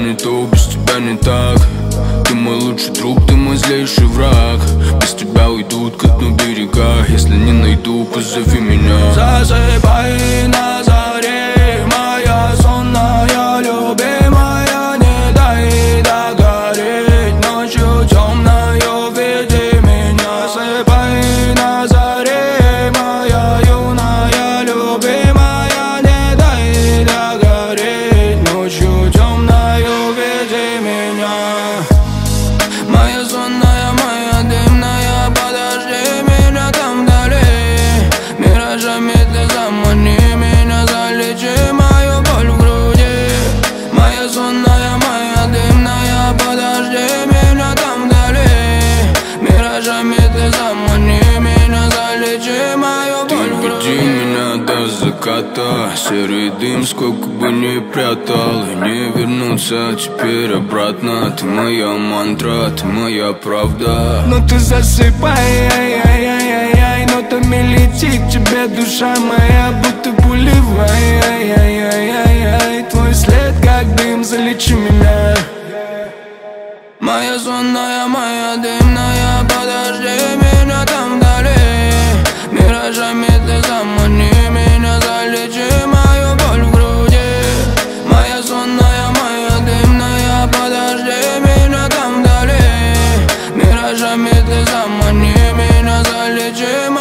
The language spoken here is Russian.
не то, без тебя не так. Ты мой лучший друг, ты мой злейший враг. Без тебя уйдут ко дну берега. Если не найду, позови меня. Засыпай на заре, моя сонная любимая. Не дай догореть ночью темною, веди меня. Засыпай на заре, моя юная любимая. Не дай догореть ночью темною, веди меня. Моя сонная, моя дымная, подожди меня там вдали. Миражами ты замани меня, залечи мою боль в груди. Моя сонная, моя дымная, подожди меня там вдали. Миражами ты замани меня, залечи мою боль в груди. Веди меня до заката, серый дым сколько бы ни прятал. И не вернуться теперь обратно. Ты моя мантра, ты моя правда. Но ты засыпай, ай-яй-яй-яй, нотами летит к тебе душа моя, будто пулевая, ай-яй-яй-яй. Твой след как дым, залечи меня. Моя сонная, моя дымная, подожди меня там вдали. Миражами ты замани меня, залечи мою боль в груди. Моя сонная, моя дымная, подожди меня там вдали. Миражами ты замани меня, залечи